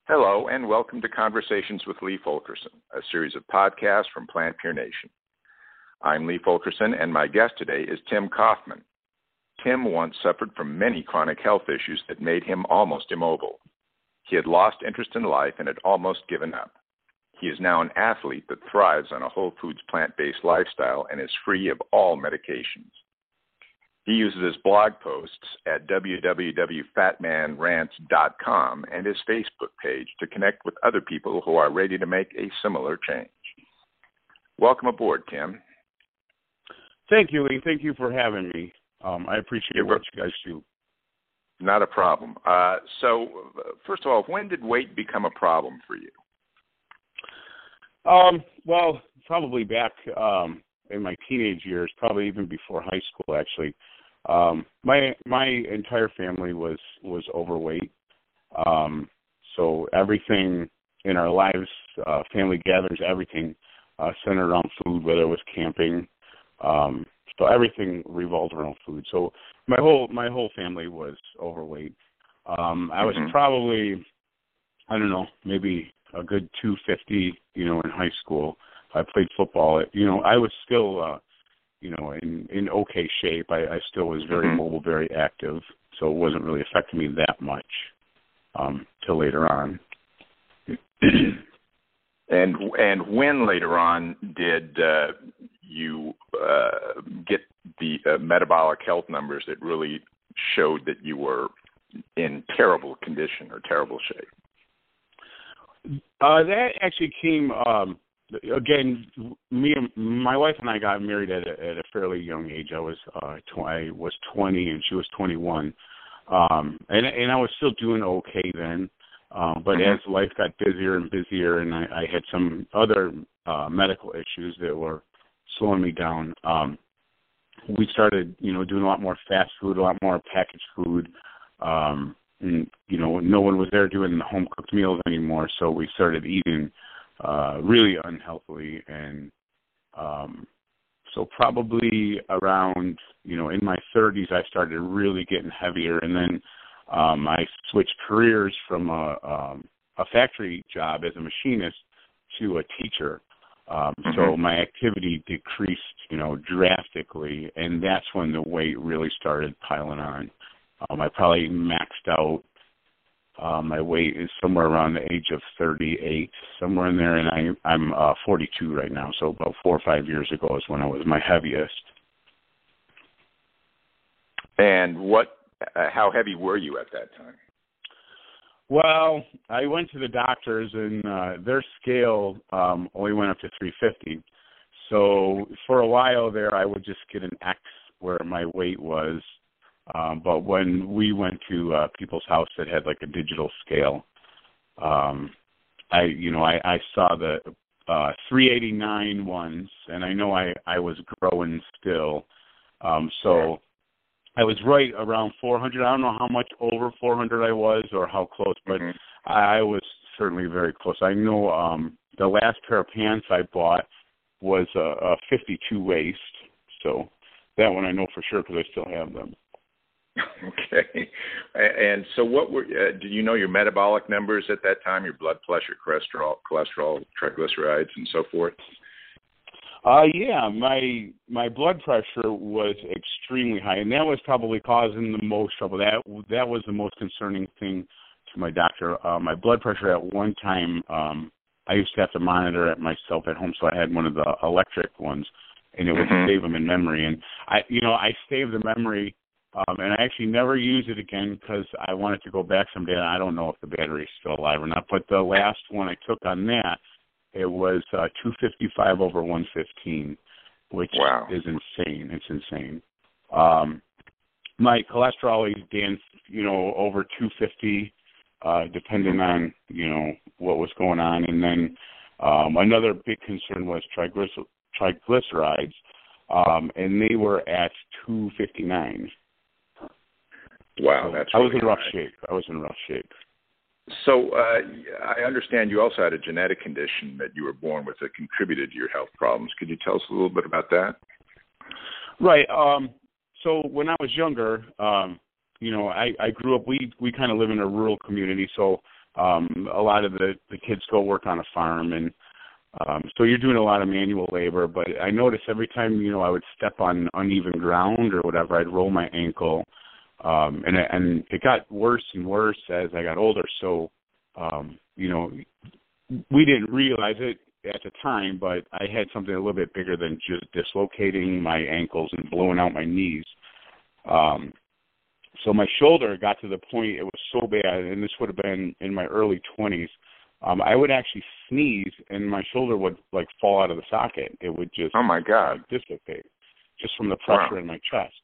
Hello, and welcome to Conversations with Lee Fulkerson, a series of podcasts from Plant Pure Nation. I'm Lee Fulkerson, and my guest today is Tim Kaufman. Tim once suffered from many chronic health issues that made him almost immobile. He had lost interest in life and had almost given up. He is now an athlete that thrives on a whole foods plant-based lifestyle and is free of all medications. He uses his blog posts at www.fatmanrants.com and his Facebook page to connect with other people who are ready to make a similar change. Welcome aboard, Tim. Thank you, Lee. Thank you for having me. I appreciate what you guys do. Not a problem. So, first of all, when did weight become a problem for you? Well, probably back in my teenage years, probably even before high school, actually. My entire family was overweight. So everything in our lives, family gatherings, everything centered around food, whether it was camping. So everything revolved around food. So my whole family was overweight. I was probably, I don't know, maybe a good 250, in high school. I played football. I was still, in okay shape. I still was very mobile, very active, so it wasn't really affecting me that much till later on. And when later on did you get the metabolic health numbers that really showed that you were in terrible condition or terrible shape? That actually came, again, my wife and I got married at a fairly young age. I was 20 and she was 21. And I was still doing okay then. But as life got busier and busier and I had some other medical issues that were slowing me down, we started, doing a lot more fast food, a lot more packaged food. And, no one was there doing the home-cooked meals anymore, so we started eating really unhealthily. And so probably around, in my 30s, I started really getting heavier. And then I switched careers from a factory job as a machinist to a teacher. So my activity decreased, drastically, and that's when the weight really started piling on. I probably maxed out. My weight is somewhere around the age of 38, somewhere in there, and I'm 42 right now. So about 4 or 5 years ago is when I was my heaviest. And how heavy were you at that time? Well, I went to the doctors, and their scale only went up to 350. So for a while there, I would just get an X where my weight was. But when we went to people's house that had like a digital scale, I saw the 389 ones, and I know I was growing still. So I was right around 400. I don't know how much over 400 I was or how close, but I was certainly very close. I know the last pair of pants I bought was a 52 waist, so that one I know for sure because I still have them. Okay. And so did you know your metabolic numbers at that time, your blood pressure, cholesterol, triglycerides, and so forth? Yeah, my blood pressure was extremely high, and that was probably causing the most trouble. That was the most concerning thing to my doctor. My blood pressure at one time, I used to have to monitor it myself at home, so I had one of the electric ones, and it would save them in memory. And I saved the memory. And I actually never used it again because I wanted to go back someday. I don't know if the battery's still alive or not. But the last one I took on that, it was 255 over 115, which is insane. It's insane. My cholesterol always danced, over 250, depending on, what was going on. And then another big concern was triglycerides, and they were at 259. Wow, that's I was really in rough shape. So I understand you also had a genetic condition that you were born with that contributed to your health problems. Could you tell us a little bit about that? Right. So when I was younger, I grew up. We kind of live in a rural community, so A lot of the kids go work on a farm, and so you're doing a lot of manual labor. But I noticed every time, I would step on uneven ground or whatever, I'd roll my ankle. And it got worse and worse as I got older. So, we didn't realize it at the time, but I had something a little bit bigger than just dislocating my ankles and blowing out my knees. So my shoulder got to the point, it was so bad, and this would have been in my early 20s, I would actually sneeze, and my shoulder would, fall out of the socket. It would just oh my God, dislocate, just from the pressure in my chest.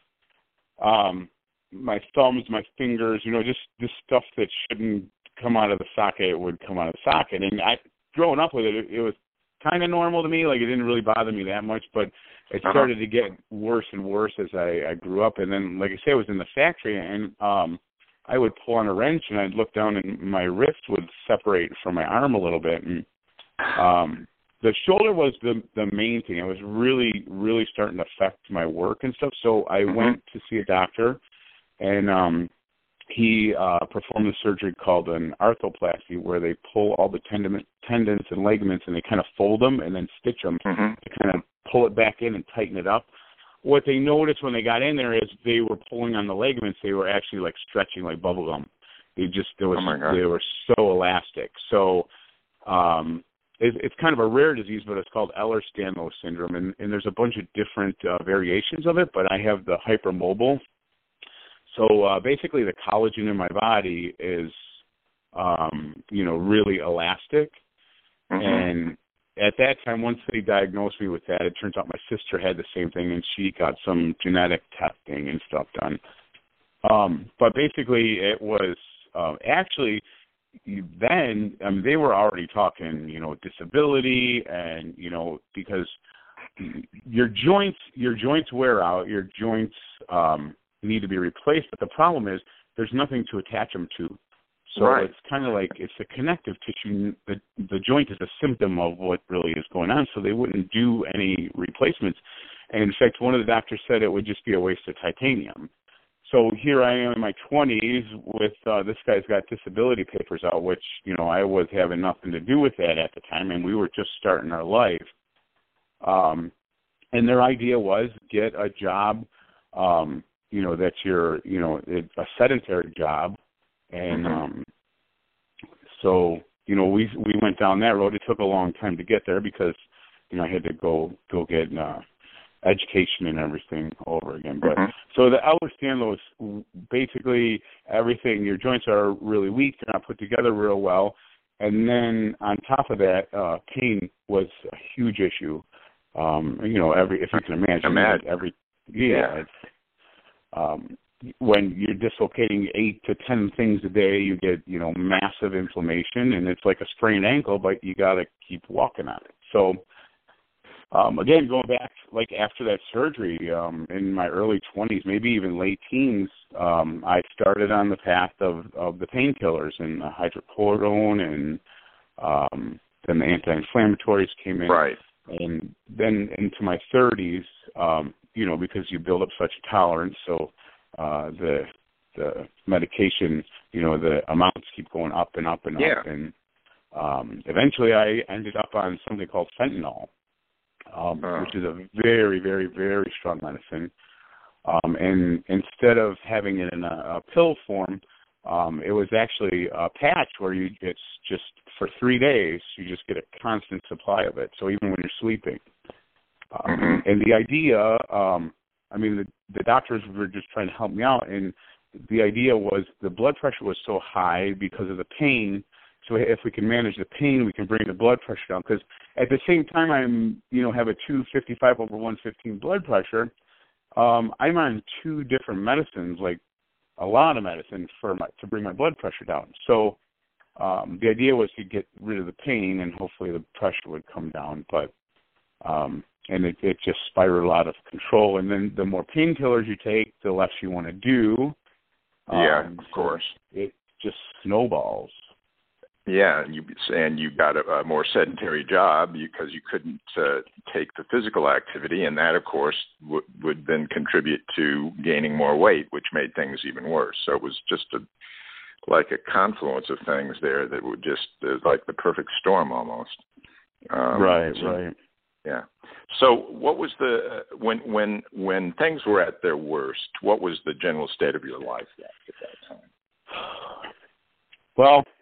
My thumbs, my fingers, just this stuff that shouldn't come out of the socket would come out of the socket. And growing up with it, it was kind of normal to me. It didn't really bother me that much, but it started to get worse and worse as I grew up. And then, like I say, I was in the factory, and I would pull on a wrench, and I'd look down, and my wrist would separate from my arm a little bit. And the shoulder was the main thing. It was really, really starting to affect my work and stuff. So I went to see a doctor, and he performed a surgery called an arthroplasty, where they pull all the tendons and ligaments, and they kind of fold them and then stitch them to kind of pull it back in and tighten it up. What they noticed when they got in there is they were pulling on the ligaments. They were actually stretching like bubble gum. They were so elastic. So it's kind of a rare disease, but it's called Ehlers-Danlos syndrome, and there's a bunch of different variations of it. But I have the hypermobile. So basically, the collagen in my body is, really elastic. And at that time, once they diagnosed me with that, it turns out my sister had the same thing, and she got some genetic testing and stuff done. But basically, it was actually then they were already talking, disability, and because your joints wear out, your joints need to be replaced. But the problem is there's nothing to attach them to. So it's kind of like it's a connective tissue. The joint is a symptom of what really is going on, so they wouldn't do any replacements. And in fact, one of the doctors said it would just be a waste of titanium. So here I am in my 20s with this guy's got disability papers out, which, I was having nothing to do with that at the time, and we were just starting our life. And their idea was get a job, that's a sedentary job. And so, we went down that road. It took a long time to get there because, I had to go get education and everything over again. But so the Ehlers-Danlos, basically everything, your joints are really weak, they're not put together real well. And then on top of that, pain was a huge issue. If you can imagine. When you're dislocating 8 to 10 things a day, you get, massive inflammation, and it's like a sprained ankle, but you got to keep walking on it. So, again, going back, after that surgery, in my early 20s, maybe even late teens, I started on the path of the painkillers and the hydrocodone, and then the anti-inflammatories came in. Right. And then into my 30s, because you build up such a tolerance, so the medication, the amounts keep going up and up and up, and eventually I ended up on something called fentanyl, which is a very, very, very strong medicine. And instead of having it in a pill form, it was actually a patch where it's just for 3 days, you just get a constant supply of it. So even when you're sleeping. And the idea, the doctors were just trying to help me out, and the idea was the blood pressure was so high because of the pain. So if we can manage the pain, we can bring the blood pressure down. Because at the same time, have a 255/115 blood pressure. I'm on 2 different medicines, a lot of medicine to bring my blood pressure down. So the idea was to get rid of the pain, and hopefully the pressure would come down. But and it just spiraled out of control. And then the more painkillers you take, the less you want to do. Of course. It just snowballs. Yeah, and you got a more sedentary job because you couldn't take the physical activity, and that, of course, would then contribute to gaining more weight, which made things even worse. So it was just like a confluence of things there that would just is like the perfect storm almost. Right. Yeah. So, what was the when things were at their worst? What was the general state of your life at that time? Well,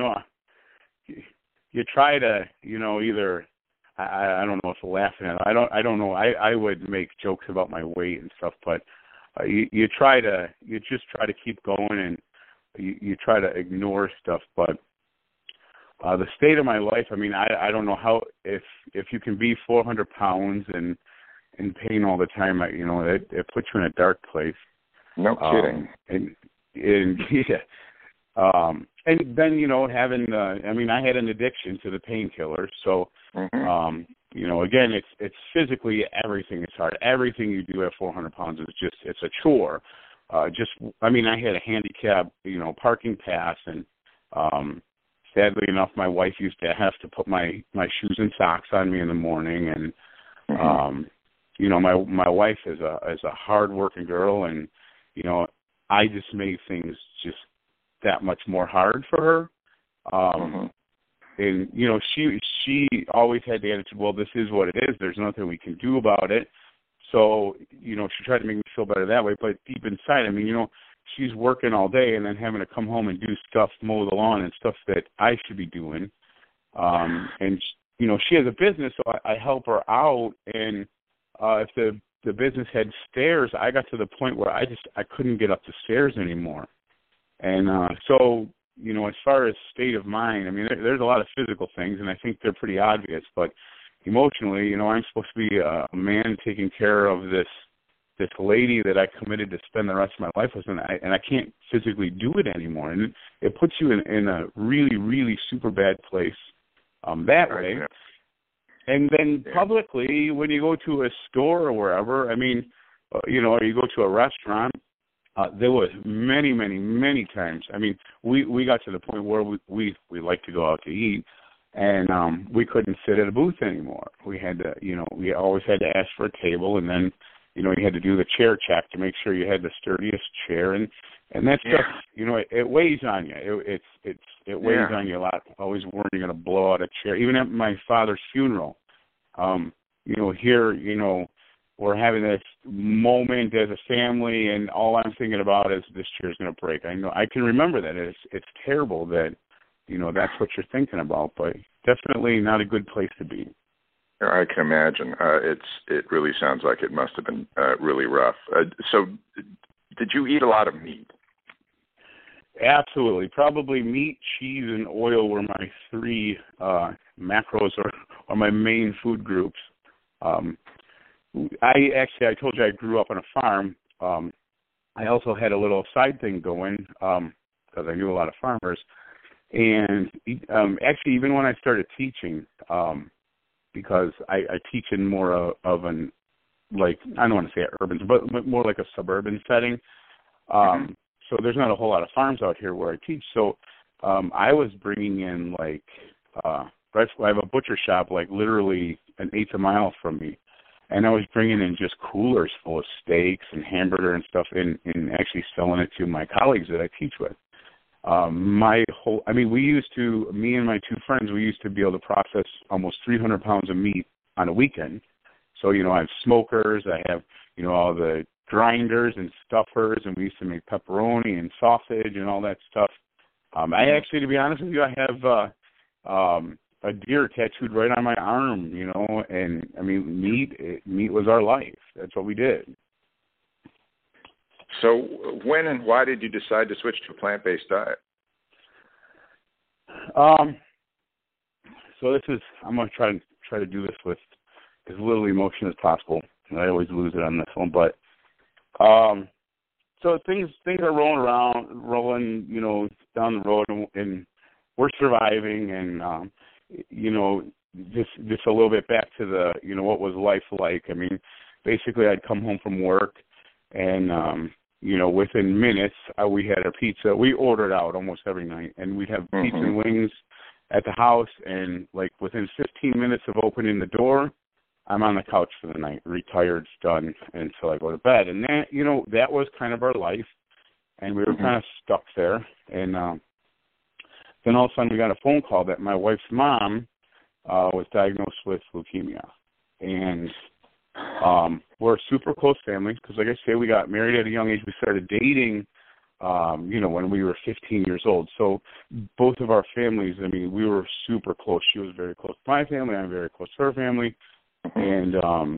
you try to, either I don't know if laughing at it. I don't know. I would make jokes about my weight and stuff, but you just try to keep going, and you try to ignore stuff. But the state of my life, I mean, I don't know how if you can be 400 pounds and in pain all the time, it puts you in a dark place. No kidding. And yeah. And then, having, I had an addiction to the painkillers. So, again, it's physically everything is hard. Everything you do at 400 pounds is it's a chore. I had a handicap, parking pass, and sadly enough, my wife used to have to put my shoes and socks on me in the morning. And, my wife is a hard-working girl, and, I just made things just that much more hard for her. And, she always had the attitude, well, this is what it is. There's nothing we can do about it. So, she tried to make me feel better that way. But deep inside, she's working all day and then having to come home and do stuff, mow the lawn and stuff that I should be doing. And, she has a business, so I help her out. And if the business had stairs, I got to the point where I couldn't get up the stairs anymore. And so, as far as state of mind, there's a lot of physical things, and I think they're pretty obvious. But emotionally, I'm supposed to be a man taking care of this lady that I committed to spend the rest of my life with, and I can't physically do it anymore. And it puts you in a really, really super bad place that way. Yeah. And then publicly, when you go to a store or wherever, or you go to a restaurant, there was many, many, many times. We got to the point where we like to go out to eat, and we couldn't sit at a booth anymore. We had to, we always had to ask for a table, and then, you had to do the chair check to make sure you had the sturdiest chair, and that stuff, it weighs on you. It weighs on you a lot. Always worrying you're going to blow out a chair. Even at my father's funeral, here, we're having this moment as a family, and all I'm thinking about is this chair's going to break. I know I can remember that. It's terrible that, that's what you're thinking about, but definitely not a good place to be. I can imagine. It really sounds like it must have been really rough. So did you eat a lot of meat? Absolutely. Probably meat, cheese, and oil were my three macros or my main food groups. I told you I grew up on a farm. I also had a little side thing going because I knew a lot of farmers. And actually, even when I started teaching, because I teach in more of an, like, I don't want to say urban, but more like a suburban setting. So there's not a whole lot of farms out here where I teach. So I was bringing in, like, I have a butcher shop, like, literally an eighth a mile from me. And I was bringing in just coolers full of steaks and hamburger and stuff and actually selling it to my colleagues that I teach with. Me and my two friends, we used to be able to process almost 300 pounds of meat on a weekend. So, I have smokers, I have, all the grinders and stuffers, and we used to make pepperoni and sausage and all that stuff. I actually, to be honest with you, I have a deer tattooed right on my arm, and meat was our life. That's what we did. So when and why did you decide to switch to a plant-based diet? So I'm going to try to do this with as little emotion as possible. I always lose it on this one, but so things are rolling, down the road, and we're surviving, and just a little bit back to the, what was life like. Basically, I'd come home from work, and within minutes, we had our pizza. We ordered out almost every night, and we'd have pizza and wings at the house, and like within 15 minutes of opening the door, I'm on the couch for the night, retired, done, until I go to bed. And that, that was kind of our life. and we were kind of stuck there. And then all of a sudden we got a phone call that my wife's mom was diagnosed with leukemia. And we're a super close family because, like I say, we got married at a young age. We started dating, when we were 15 years old. So both of our families, I mean, we were super close. She was very close to my family. I'm very close to her family. And,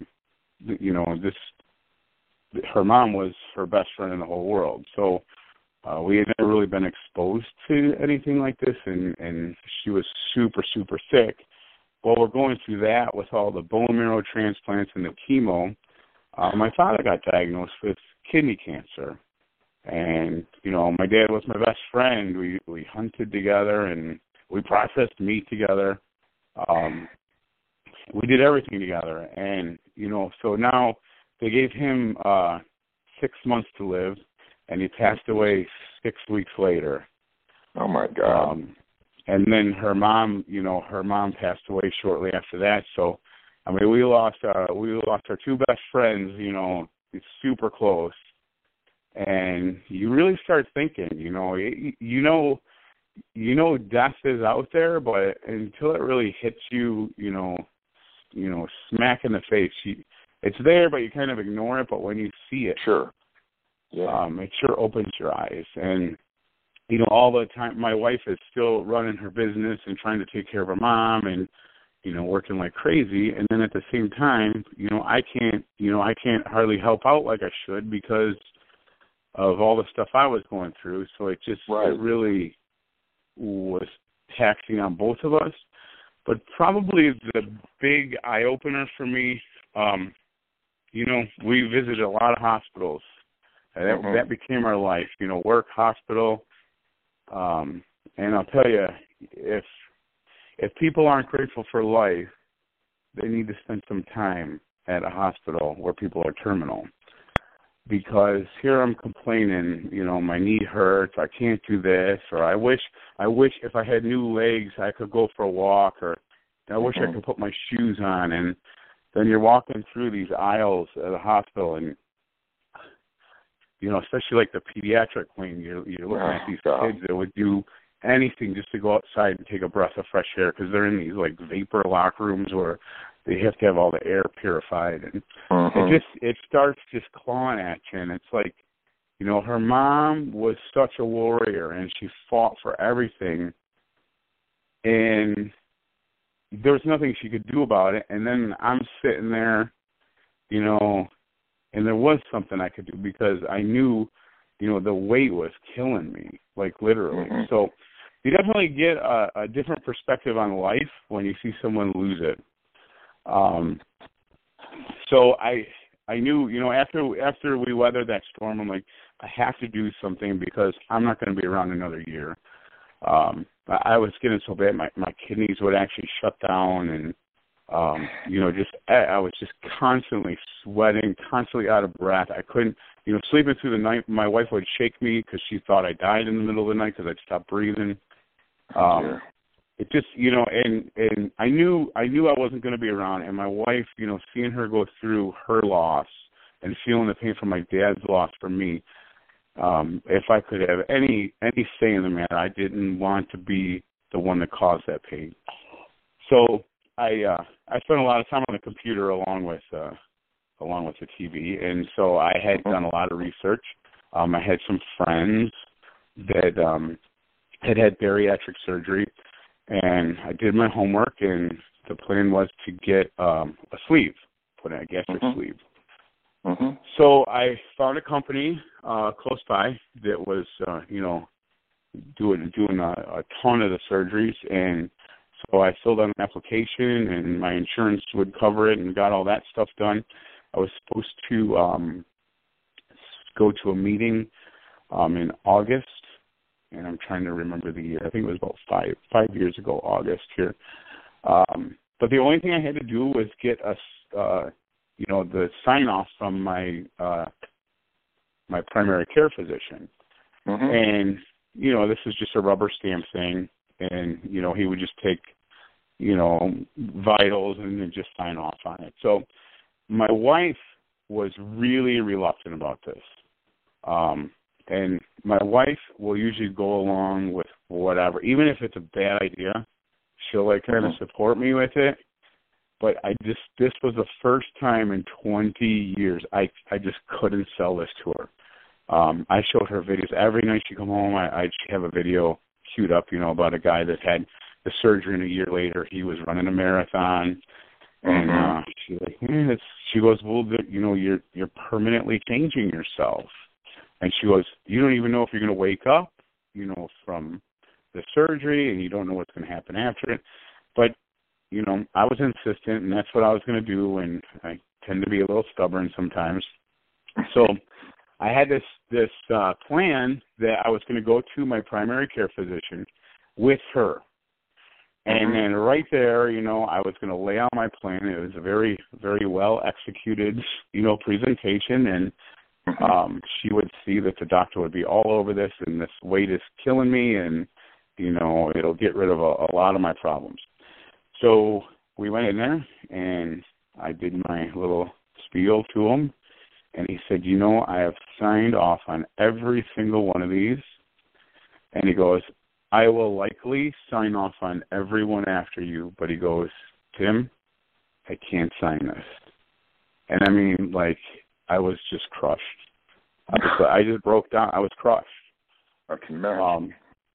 her mom was her best friend in the whole world. So we had never really been exposed to anything like this, and she was super, super sick. While we're going through that with all the bone marrow transplants and the chemo, my father got diagnosed with kidney cancer. And, my dad was my best friend. We hunted together, and we processed meat together. We did everything together. And, so now they gave him 6 months to live, and he passed away 6 weeks later. Oh, my God. And then her mom passed away shortly after that. So, I mean, we lost our two best friends, super close. And you really start thinking, death is out there, but until it really hits you, smack in the face, it's there, but you kind of ignore it. But when you see it, sure, yeah, it sure opens your eyes. And all the time, my wife is still running her business and trying to take care of her mom, and working like crazy. And then at the same time, I can't hardly help out like I should because of all the stuff I was going through. So it really was taxing on both of us. But probably the big eye-opener for me, we visited a lot of hospitals. And that became our life, work, hospital. And I'll tell you, if people aren't grateful for life, they need to spend some time at a hospital where people are terminal. Because here I'm complaining, my knee hurts, I can't do this, or I wish if I had new legs I could go for a walk, or I wish I could put my shoes on. And then you're walking through these aisles at a hospital, and especially like the pediatric wing, you're looking at these kids that would do anything just to go outside and take a breath of fresh air because they're in these like vapor locker rooms where they have to have all the air purified, and it starts just clawing at you. And it's like, her mom was such a warrior, and she fought for everything, and there was nothing she could do about it. And then I'm sitting there, and there was something I could do because I knew, the weight was killing me, like literally. So you definitely get a different perspective on life when you see someone lose it. So I knew, after we weathered that storm, I'm like, I have to do something because I'm not going to be around another year. I was getting so bad, my kidneys would actually shut down, and I was just constantly sweating, constantly out of breath. I couldn't, sleeping through the night. My wife would shake me because she thought I died in the middle of the night because I'd stopped breathing. It just, and I knew I wasn't going to be around. And my wife, seeing her go through her loss and feeling the pain from my dad's loss for me, if I could have any say in the matter, I didn't want to be the one that caused that pain. So I spent a lot of time on the computer along with the TV, and so I had done a lot of research. I had some friends that had bariatric surgery, and I did my homework, and the plan was to get a sleeve, put in a gastric sleeve. So I found a company close by that was, doing a ton of the surgeries, and so I filled out an application, and my insurance would cover it, and got all that stuff done. I was supposed to go to a meeting in August, and I'm trying to remember the year. I think it was about five years ago, August here. But the only thing I had to do was get the sign off from my my primary care physician, and this was just a rubber stamp thing, and he would just take vitals and then just sign off on it. So my wife was really reluctant about this. And my wife will usually go along with whatever, even if it's a bad idea. She'll like kind of support me with it. But this was the first time in 20 years I just couldn't sell this to her. I showed her videos every night she come home. I'd have a video queued up, about a guy that had the surgery, and a year later he was running a marathon. And she's like, she goes, well, you're permanently changing yourself. And she goes, you don't even know if you're going to wake up, from the surgery, and you don't know what's going to happen after it. But I was insistent, and that's what I was going to do, and I tend to be a little stubborn sometimes. So I had this plan that I was going to go to my primary care physician with her. And then right there, I was going to lay out my plan. It was a very, very well executed, presentation, and she would see that the doctor would be all over this, and this weight is killing me, and, it'll get rid of a lot of my problems. So we went in there, and I did my little spiel to him, and he said, I have signed off on every single one of these. And he goes, I will likely sign off on every one after you, but he goes, Tim, I can't sign this. And I mean, like, I was just crushed. I just broke down. I was crushed. I can imagine.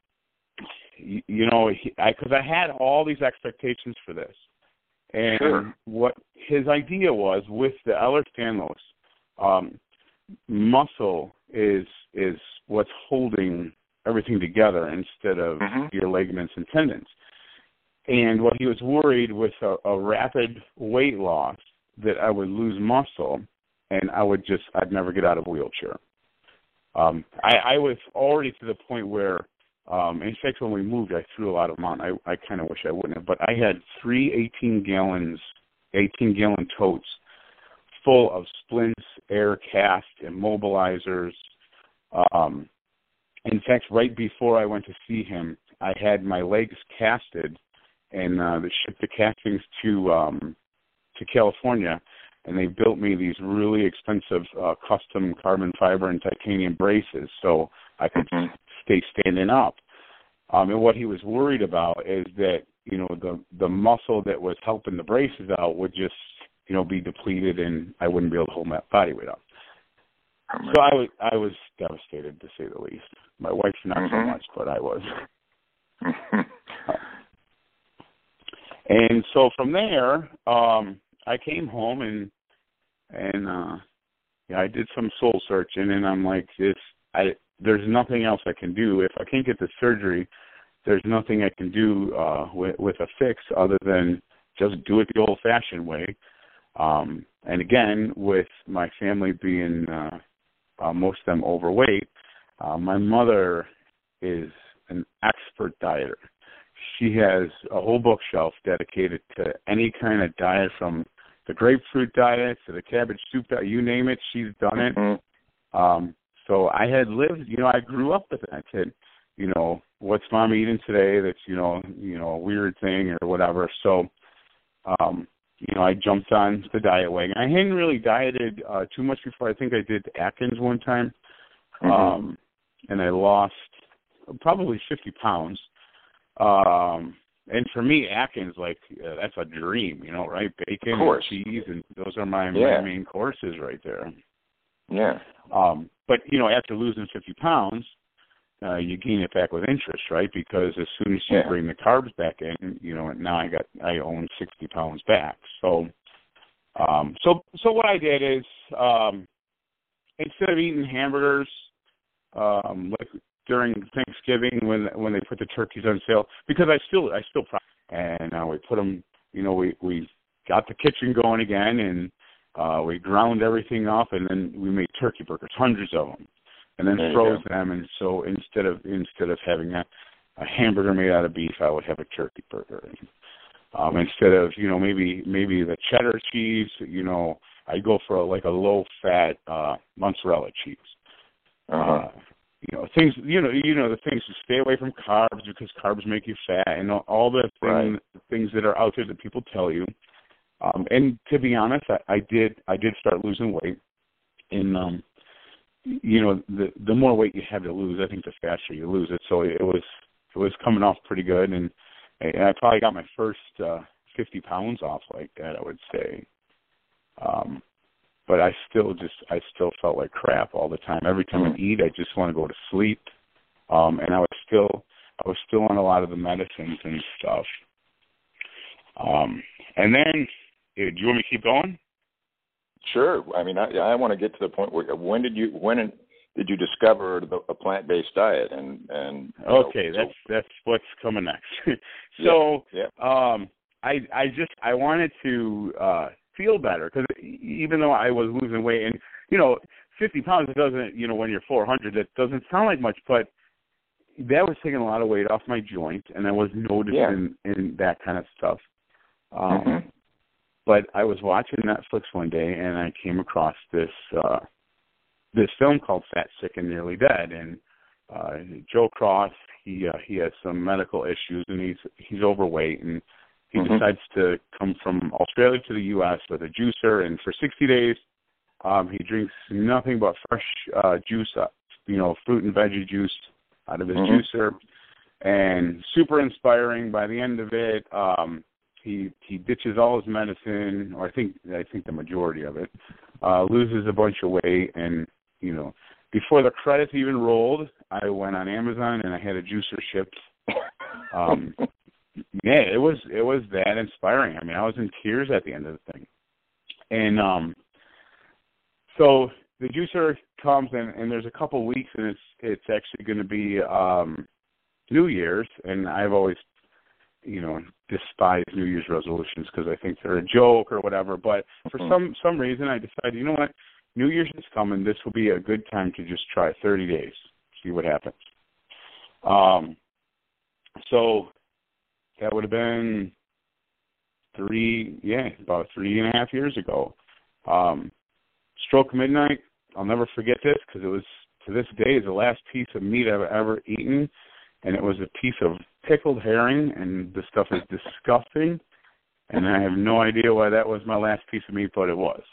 Because I had all these expectations for this. And what his idea was with the Ehlers-Danlos, muscle is what's holding everything together instead of your ligaments and tendons. And what he was worried with a rapid weight loss, that I would lose muscle and I'd never get out of a wheelchair. I was already to the point where, in fact, when we moved, I threw a lot of them out. I kind of wish I wouldn't have, but I had 3 18-gallon totes full of splints, air cast, immobilizers. In fact, right before I went to see him, I had my legs casted, and they shipped the castings to California, and they built me these really expensive custom carbon fiber and titanium braces so I could stay standing up. And what he was worried about is that, the muscle that was helping the braces out would just, be depleted, and I wouldn't be able to hold my body weight up. So I was devastated, to say the least. My wife not so much, but I was. And so from there, I came home and I did some soul searching, and I'm like, there's nothing else I can do. If I can't get the surgery, there's nothing I can do with a fix other than just do it the old-fashioned way. And again, with my family being most of them overweight, my mother is an expert dieter. She has a whole bookshelf dedicated to any kind of diet, from the grapefruit diet to the cabbage soup diet, you name it, she's done it. So I had lived, I grew up with that. Kid, what's mom eating today that's, a weird thing or whatever. So, I jumped on the diet wagon. I hadn't really dieted too much before. I think I did Atkins one time, and I lost probably 50 pounds. And for me, Atkins, that's a dream, right? Bacon and cheese, and those are my main courses right there. Yeah. But, after losing 50 pounds, you gain it back with interest, right? Because as soon as you bring the carbs back in, now I own 60 pounds back. So what I did is, instead of eating hamburgers, like during Thanksgiving when they put the turkeys on sale, because I still and we put them, we got the kitchen going again, and we ground everything up, and then we made turkey burgers, hundreds of them. And then froze them, and so instead of having a hamburger made out of beef, I would have a turkey burger. And, instead of maybe the cheddar cheese, I go for a low fat mozzarella cheese. Things the things to stay away from carbs, because carbs make you fat, and all the things that are out there that people tell you. And to be honest, I did start losing weight in the more weight you have to lose, I think the faster you lose it. So it was coming off pretty good, and I probably got my first 50 pounds off like that, I would say. But I still felt like crap all the time. Every time I eat, I just want to go to sleep. And I was still on a lot of the medicines and stuff. And then, do you want me to keep going? Sure. I mean, I want to get to the point where when did you discover a plant-based diet? And okay, that's what's coming next. So, I wanted to feel better, because even though I was losing weight, and 50 pounds, it doesn't, when you're 400, it doesn't sound like much, but that was taking a lot of weight off my joint, and I was noticing in that kind of stuff. But I was watching Netflix one day, and I came across this film called Fat, Sick, and Nearly Dead. And Joe Cross, he has some medical issues, and he's overweight, and he decides to come from Australia to the U.S. with a juicer, and for 60 days, he drinks nothing but fresh juice, fruit and veggie juice out of his juicer, and super inspiring. By the end of it, he ditches all his medicine, or I think the majority of it, loses a bunch of weight, and before the credits even rolled, I went on Amazon and I had a juicer shipped. It was that inspiring. I mean, I was in tears at the end of the thing, and so the juicer comes and there's a couple weeks, and it's actually going to be New Year's, and I've always despise New Year's resolutions because I think they're a joke or whatever. But for some reason, I decided, you know what, New Year's is coming. This will be a good time to just try 30 days, see what happens. So that would have been about 3.5 years ago. Stroke midnight. I'll never forget this because it was, to this day, is the last piece of meat I've ever eaten, and it was a piece of pickled herring, and the stuff is disgusting, and I have no idea why that was my last piece of meat, but it was.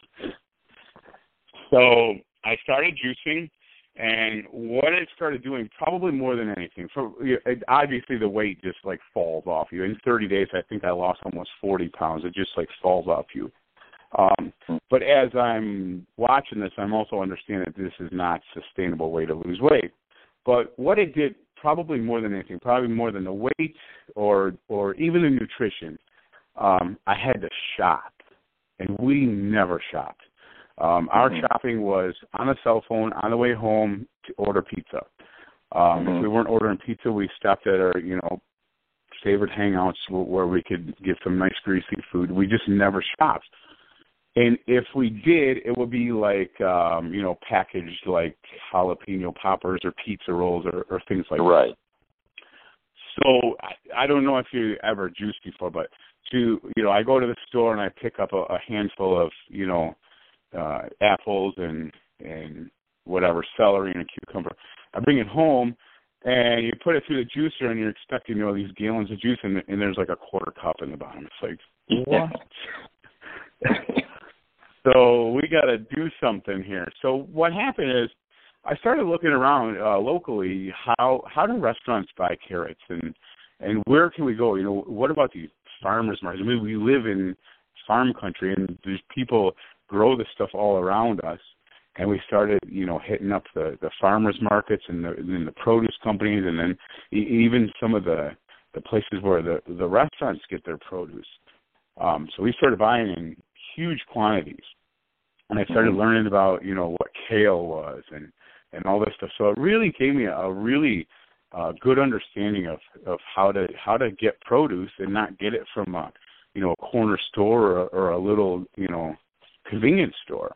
So I started juicing, and what it started doing, probably more than anything, obviously the weight just like falls off you. In 30 days, I think I lost almost 40 pounds. It just like falls off you. But as I'm watching this, I'm also understanding that this is not a sustainable way to lose weight. But what it did, probably more than anything, probably more than the weight or even the nutrition, I had to shop, and we never shopped. Our shopping was on a cell phone on the way home to order pizza. If we weren't ordering pizza, we stopped at our favorite hangouts where we could get some nice greasy food. We just never shopped. And if we did, it would be like, packaged like jalapeno poppers or pizza rolls or things like that. Right. So I don't know if you ever juiced before, but I go to the store and I pick up a handful of, apples and whatever, celery and a cucumber. I bring it home and you put it through the juicer and you're expecting, these gallons of juice and there's like a quarter cup in the bottom. It's like, what? So we got to do something here. So what happened is I started looking around locally. How do restaurants buy carrots and where can we go? What about these farmers markets? I mean, we live in farm country and these people grow this stuff all around us. And we started, hitting up the farmers markets and the produce companies, and then even some of the places where the restaurants get their produce. So we started buying in huge quantities. And I started learning about, what kale was and all this stuff. So it really gave me a really good understanding of how to get produce and not get it from a corner store or a little, convenience store.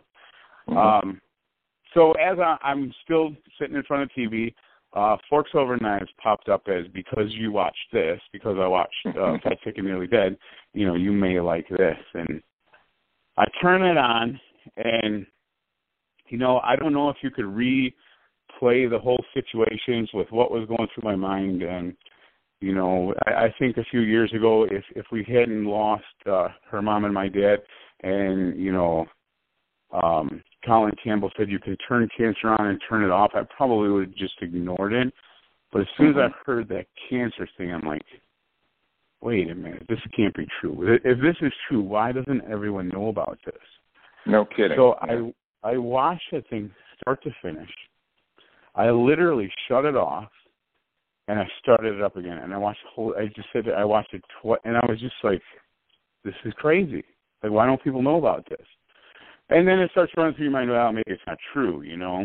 So as I'm still sitting in front of TV, Forks Over Knives popped up as because you watched this, because I watched Fat, Sick, and Nearly Dead, you may like this. And I turn it on, and, I don't know if you could replay the whole situations with what was going through my mind. And, I think a few years ago, if we hadn't lost her mom and my dad and, Colin Campbell said you can turn cancer on and turn it off, I probably would have just ignored it. But as soon as I heard that cancer thing, I'm like, wait a minute, this can't be true. If this is true, why doesn't everyone know about this? No kidding. So I watched that thing start to finish. I literally shut it off, and I started it up again. And I watched I watched it twice, and I was just like, this is crazy. Like, why don't people know about this? And then it starts running through your mind, well, maybe it's not true, you know.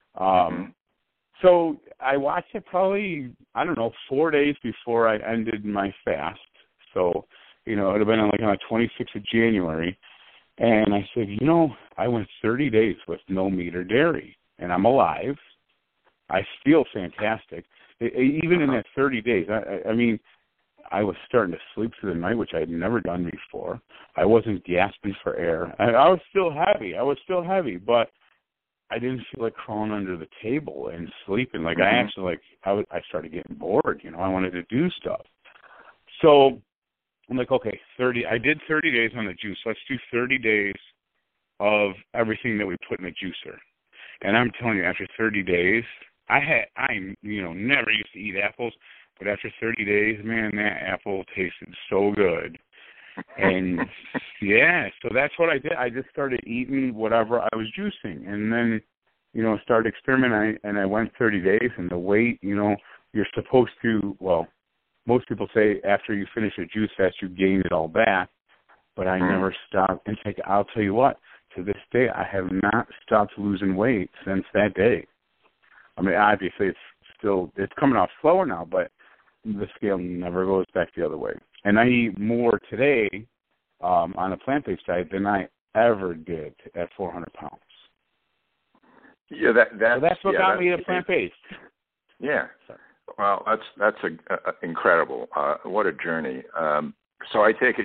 So I watched it probably, 4 days before I ended my fast. So, it would have been on the 26th of January. And I said, I went 30 days with no meat or dairy, and I'm alive. I feel fantastic. Even in that 30 days, I was starting to sleep through the night, which I had never done before. I wasn't gasping for air. I was still heavy, but I didn't feel like crawling under the table and sleeping. Like I actually, I started getting bored. I wanted to do stuff. So I'm like, okay, I did 30 days on the juice. Let's do 30 days of everything that we put in the juicer. And I'm telling you, after 30 days, I never used to eat apples, but after 30 days, man, that apple tasted so good. And yeah, so that's what I did. I just started eating whatever I was juicing, and then, started experimenting. And I went 30 days, and the weight, you're supposed to. Well, most people say after you finish a juice fast, you gain it all back. But I never stopped. And I'll tell you what. To this day, I have not stopped losing weight since that day. Obviously, it's coming off slower now, but the scale never goes back the other way. And I eat more today on a plant-based diet than I ever did at 400 pounds. Yeah, that's what got me to plant-based. Yeah. Well, that's incredible. What a journey. So I take it,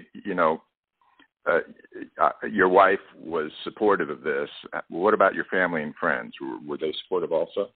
your wife was supportive of this. What about your family and friends? Were they supportive also?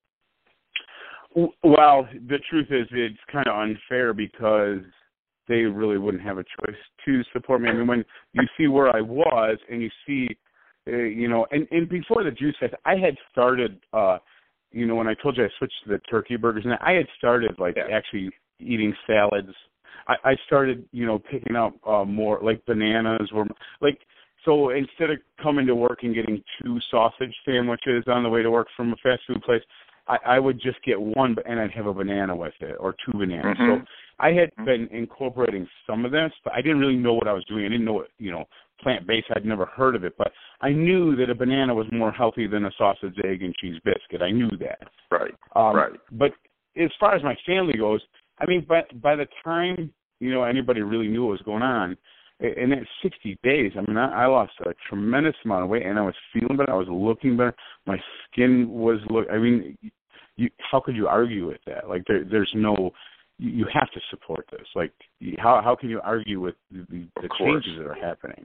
Well, the truth is it's kind of unfair because they really wouldn't have a choice to support me. When you see where I was and you see, and before the juice fast, I had started, when I told you I switched to the turkey burgers, and I had started actually eating salads. I started, picking up more like bananas or so instead of coming to work and getting 2 sausage sandwiches on the way to work from a fast food place, I would just get one, and I'd have a banana with it, or 2 bananas. So I had been incorporating some of this, but I didn't really know what I was doing. I didn't know what, plant-based. I'd never heard of it, but I knew that a banana was more healthy than a sausage, egg, and cheese biscuit. I knew that. Right. But as far as my family goes, by the time, anybody really knew what was going on, in that 60 days, I lost a tremendous amount of weight, and I was feeling better. I was looking better. My skin was how could you argue with that? There's no, you have to support this. How can you argue with the changes that are happening?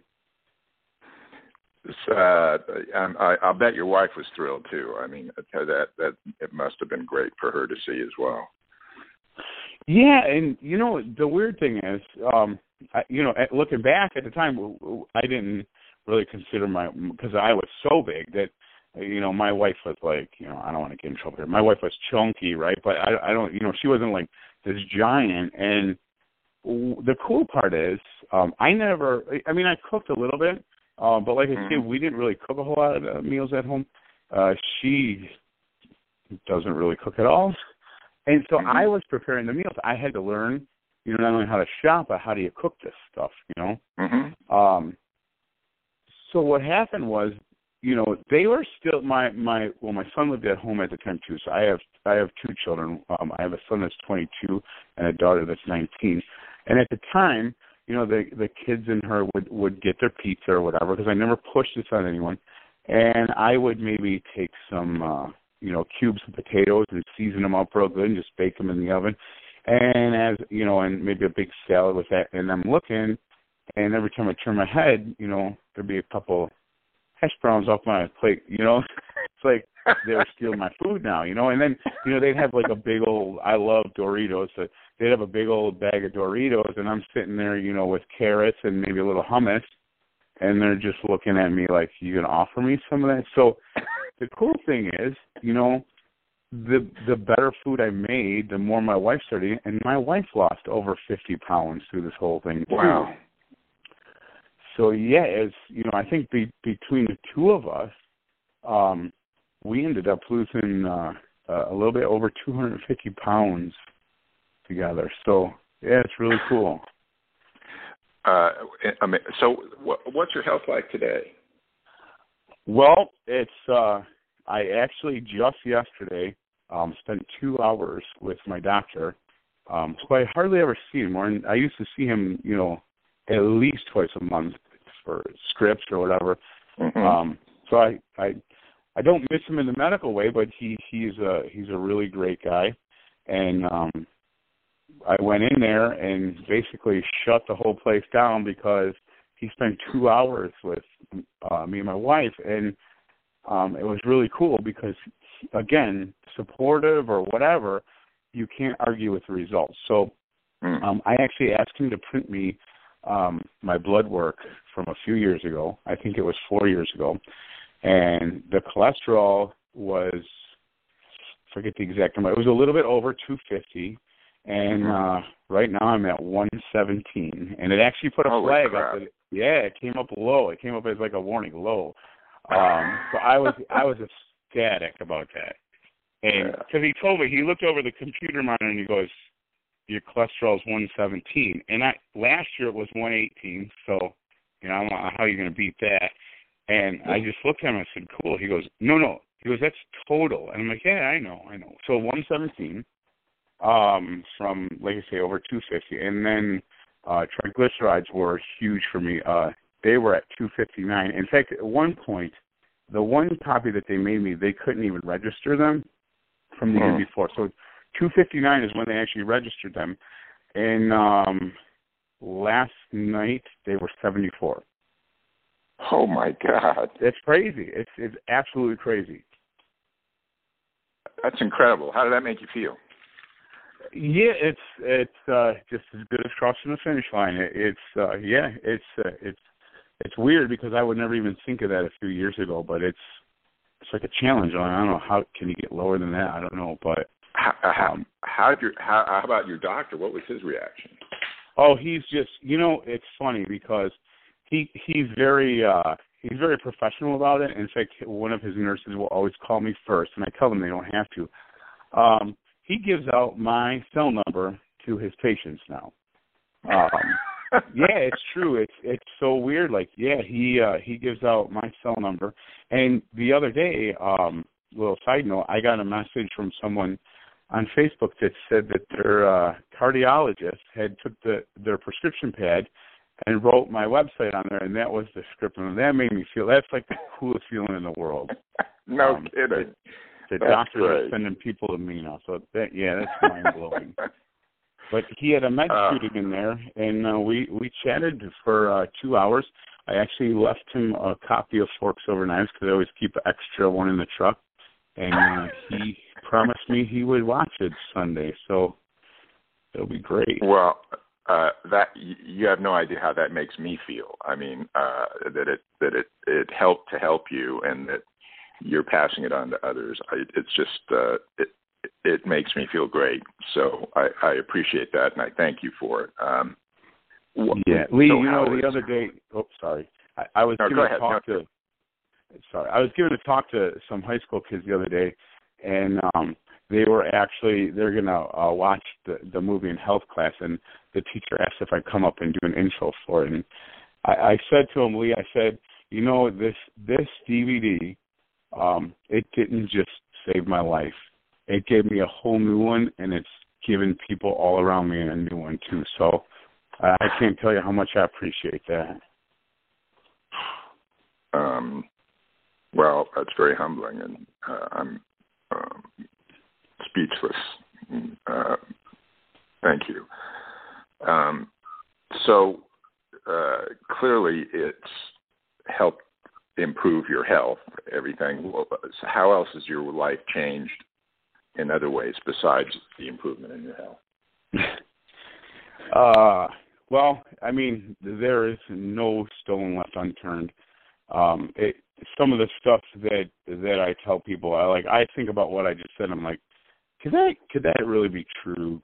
I'll bet your wife was thrilled too. That it must have been great for her to see as well. Yeah, and the weird thing is, looking back at the time, I didn't really consider because I was so big that, my wife was like, I don't want to get in trouble here. My wife was chunky, right? But I don't, she wasn't like this giant. And the cool part is, I cooked a little bit, but like I said, we didn't really cook a whole lot of meals at home. She doesn't really cook at all. And so I was preparing the meals. I had to learn, not only how to shop, but how do you cook this stuff, So what happened was, they were still my son lived at home at the time too. So I have 2 children. I have a son that's 22 and a daughter that's 19. And at the time, the kids and her would get their pizza or whatever, because I never pushed this on anyone. And I would maybe take some, cubes of potatoes and season them up real good and just bake them in the oven. And and maybe a big salad with that. And I'm looking, and every time I turn my head, there'd be a couple hash browns off my plate, It's like they were stealing my food now, And then, they'd have a big old, I love Doritos, so they'd have a big old bag of Doritos, and I'm sitting there, with carrots and maybe a little hummus. and they're just looking at me like, you gonna offer me some of that? So the cool thing is, you know, the better food I made, the more my wife started eating, and my wife lost over 50 pounds through this whole thing too. Wow. So yeah, it's, you know, I think between the two of us, we ended up losing a little bit over 250 pounds together. So yeah, it's really cool. So what's your health like today? Well, it's I actually just yesterday spent 2 hours with my doctor, who I hardly ever see anymore. And I used to see him, you know, at least twice a month for scripts or whatever. Mm-hmm. So I don't miss him in the medical way, but he's a really great guy. And I went in there and basically shut the whole place down because he spent 2 hours with me and my wife, and it was really cool because, again, supportive or whatever, you can't argue with the results. So I actually asked him to print me my blood work from a few years ago. I think it was 4 years ago. And the cholesterol was, forget the exact number, it was a little bit over 250. And right now I'm at 117. And it actually put a flag up. Yeah, it came up low. It came up as like a warning, low. So I was ecstatic about that. And because he told me, he looked over the computer monitor and he goes, your cholesterol is 117. And last year it was 118. So, you know, I don't know how you're going to beat that. And I just looked at him and I said, cool. He goes, no. He goes, that's total. And I'm like, yeah, I know. So 117 from, like I say, over 250. And then triglycerides were huge for me. They were at 259. In fact, at one point, the one copy that they made me, they couldn't even register them from the year before. So 259 is when they actually registered them. And last night, they were 74. Oh, my God. It's crazy. It's absolutely crazy. That's incredible. How did that make you feel? Yeah, it's just as good as crossing the finish line. It's weird because I would never even think of that a few years ago, but it's like a challenge. I don't know, how can you get lower than that? I don't know, but how about your doctor? What was his reaction? Oh, he's just, you know, it's funny because he's very professional about it. In fact, one of his nurses will always call me first, and I tell them they don't have to. He gives out my cell number to his patients now. Yeah, it's true. It's so weird. Like, yeah, he gives out my cell number. And the other day, little side note, I got a message from someone on Facebook that said that their cardiologist had took their prescription pad and wrote my website on there, and that was the script. And that made me feel, that's like the coolest feeling in the world. No kidding. The doctors are sending people to me now. So, that's mind-blowing. But he had a med shooting in there, and we chatted for 2 hours. I actually left him a copy of Forks Over Knives because I always keep an extra one in the truck. And he promised me he would watch it Sunday, so it'll be great. Well, that you have no idea how that makes me feel. I mean, that it helped to help you, and that you're passing it on to others. It's just it makes me feel great. So I appreciate that, and I thank you for it. Yeah, Lee. So the other day. Oh, sorry. I was giving a talk to. Sorry, I was giving a talk to some high school kids the other day, and they're gonna watch the movie in health class, and the teacher asked if I'd come up and do an intro for it, and I said to him, Lee, I said, this DVD, it didn't just save my life, it gave me a whole new one, and it's given people all around me a new one too. So I can't tell you how much I appreciate that. Well, that's very humbling, and I'm speechless. Thank you. So clearly it's helped improve your health, everything. So how else has your life changed in other ways besides the improvement in your health? Well, I mean, there is no stone left unturned. Some of the stuff that I tell people, I think about what I just said. I'm like, could that really be true?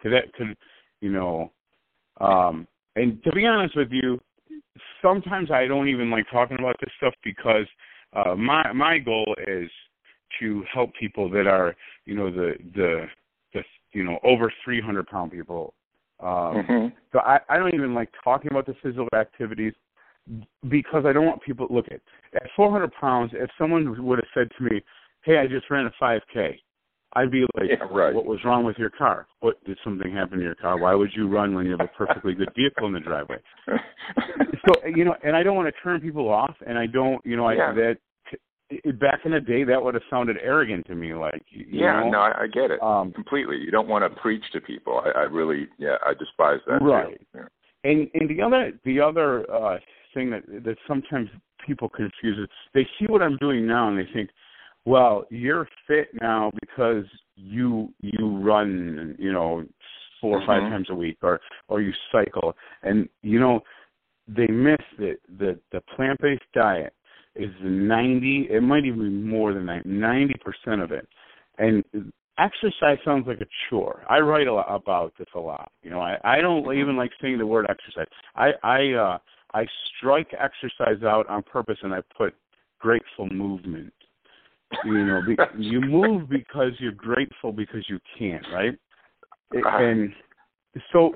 And to be honest with you, sometimes I don't even like talking about this stuff because my goal is to help people that are, the over 300-pound people. So I don't even like talking about the physical activities because I don't want people to look at 400 pounds. If someone would have said to me, "Hey, I just ran a 5K," I'd be like, yeah, right. What was wrong with your car? What did something happen to your car? Why would you run when you have a perfectly good vehicle in the driveway? So, and I don't want to turn people off, and I don't, back in the day, that would have sounded arrogant to me. Like, I get it completely. You don't want to preach to people. I really, I despise that. Right. Too. Yeah. And the other thing that sometimes people confuse is they see what I'm doing now and they think, well, you're fit now because you run, 4 or 5 times a week, or you cycle, and they miss that the plant-based diet is 90. It might even be more than 90% of it, and exercise sounds like a chore. I write about this a lot. I don't even like saying the word exercise. I strike exercise out on purpose, and I put grateful movement. You move because you're grateful because you can, right? And so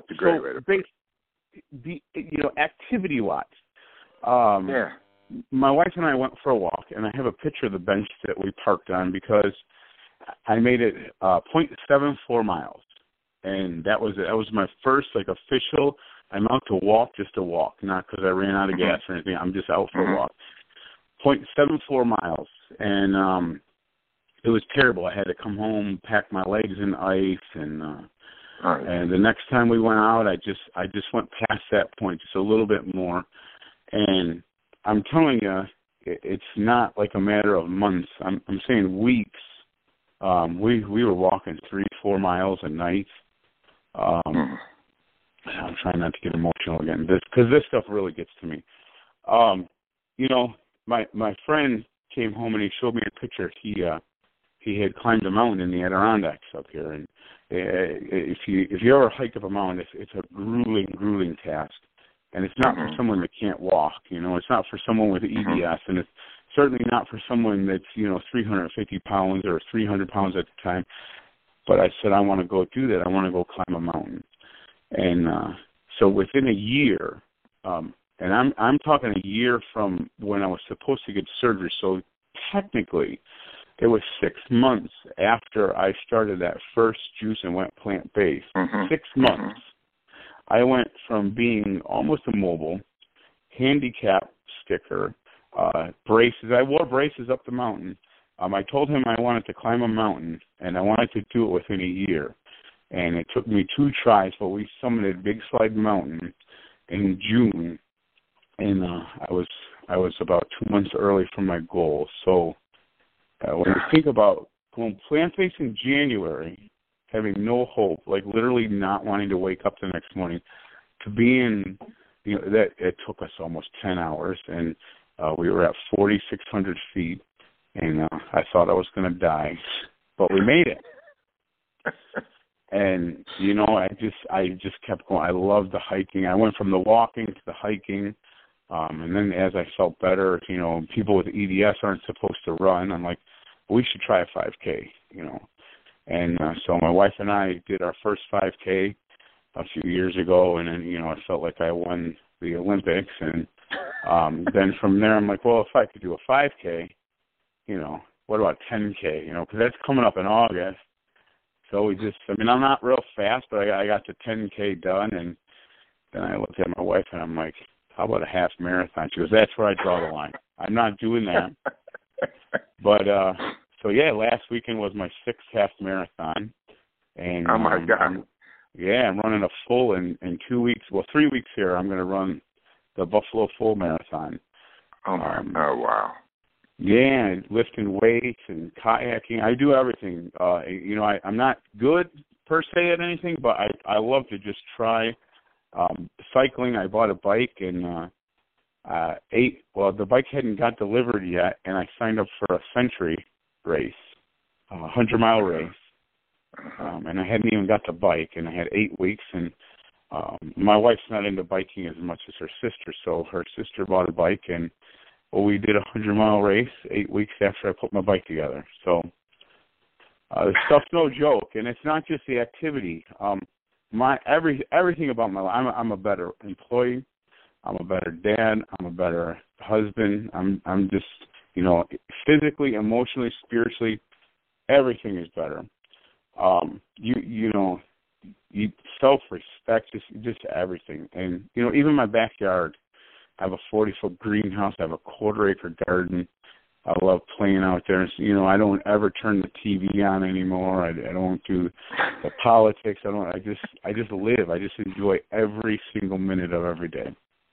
activity-wise, my wife and I went for a walk, and I have a picture of the bench that we parked on because I made it 0.74 miles, and that was my first official. I'm out to walk just to walk, not because I ran out of gas or anything. I'm just out for a walk. 0.74 miles, and it was terrible. I had to come home, pack my legs in ice, and the next time we went out, I just went past that point just a little bit more, and I'm telling you, it's not like a matter of months. I'm saying weeks. We were walking 3-4 miles a night. I'm trying not to get emotional again, because this stuff really gets to me. My friend came home and he showed me a picture. He had climbed a mountain in the Adirondacks up here, and if you ever hike up a mountain, it's a grueling task, and it's not for someone that can't walk. It's not for someone with EDS, and it's certainly not for someone that's 350 pounds or 300 pounds at the time. But I said I want to go do that. I want to go climb a mountain, and so within a year. And I'm talking a year from when I was supposed to get surgery. So technically, it was 6 months after I started that first juice and went plant-based. 6 months. I went from being almost immobile, handicap sticker, braces. I wore braces up the mountain. I told him I wanted to climb a mountain, and I wanted to do it within a year. And it took me 2 tries, but we summited Big Slide Mountain in June. And I was about 2 months early from my goal. So when you think about going plant-based in January, having no hope, like literally not wanting to wake up the next morning, to being, that it took us almost 10 hours, and we were at 4,600 feet, and I thought I was going to die, but we made it. And I just kept going. I loved the hiking. I went from the walking to the hiking. And then as I felt better, people with EDS aren't supposed to run. I'm like, we should try a 5K, And so my wife and I did our first 5K a few years ago, and then, I felt like I won the Olympics. And then from there, I'm like, well, if I could do a 5K, what about 10K, because that's coming up in August. So I'm not real fast, but I got the 10K done, and then I looked at my wife, and I'm like, how about a half marathon? She goes, that's where I draw the line. I'm not doing that. But, so yeah, last weekend was my 6th half marathon. And, oh, my God. I'm running a full in 2 weeks. Well, 3 weeks here, I'm going to run the Buffalo Full Marathon. Oh, oh, wow. Yeah, lifting weights and kayaking. I do everything. I'm not good per se at anything, but I love to just try Cycling, I bought a bike, and the bike hadn't got delivered yet, and I signed up for a Century race, a 100-mile race, and I hadn't even got the bike, and I had 8 weeks, and my wife's not into biking as much as her sister, so her sister bought a bike, and we did a 100-mile race 8 weeks after I put my bike together. So the stuff's no joke, and it's not just the activity. Everything about my life, I'm a better employee, I'm a better dad, I'm a better husband. I'm just, physically, emotionally, spiritually, everything is better. You self-respect, just everything. And, even my backyard, I have a 40-foot greenhouse, I have a quarter-acre garden. I love playing out there. I don't ever turn the TV on anymore. I don't do the politics. I just live. I just enjoy every single minute of every day.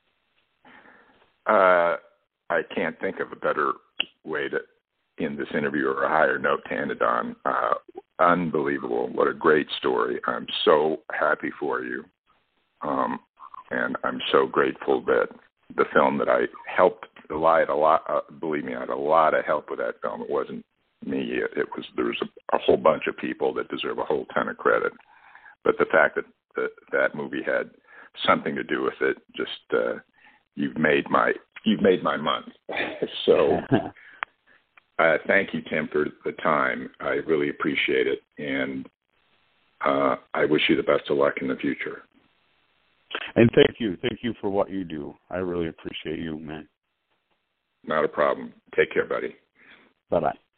I can't think of a better way to end this interview or a higher note to end it on. Unbelievable. What a great story. I'm so happy for you. And I'm so grateful that the film that I helped rely a lot. Believe me, I had a lot of help with that film. It wasn't me. There was a whole bunch of people that deserve a whole ton of credit. But the fact that movie had something to do with it, just you've made my month. So thank you, Tim, for the time. I really appreciate it, and I wish you the best of luck in the future. And thank you for what you do. I really appreciate you, man. Not a problem. Take care, buddy. Bye-bye.